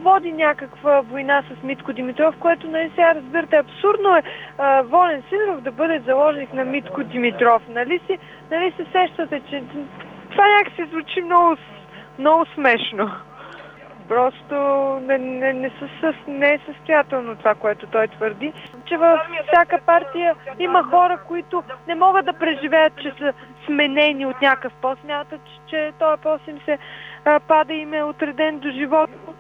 води някаква война с Митко Димитров, което нали сега разбирате, абсурдно е Волен Сидеров да бъде заложник на Митко Димитров. Нали се сещате, че това някакси звучи много смешно. Просто не е състоятелно това, което той твърди, че във всяка партия има хора, които не могат да преживеят, че са сменени от някакъв пост. Смятат, че този пост им се пада и им е отреден до живота.